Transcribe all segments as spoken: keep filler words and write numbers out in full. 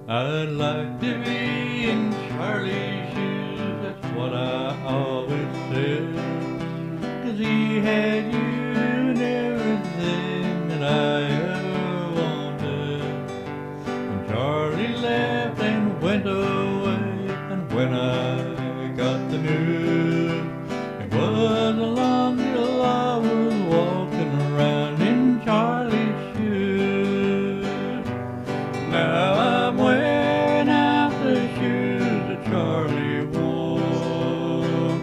I'd like to be in Charlie's shoes, that's what I always said. 'Cause he had you and everything that I ever wanted. And Charlie left and went away, and when I got the news, it wasn't long till I was walking around in Charlie's shoes. Now I'm wearing out the shoes that Charlie wore,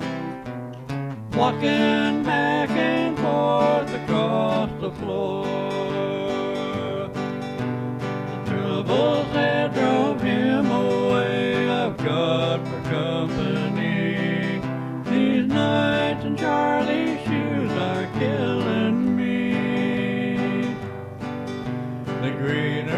walking back and forth across the floor. The troubles that drove him away I've got for company. These nights in Charlie's shoes are killing me. The greener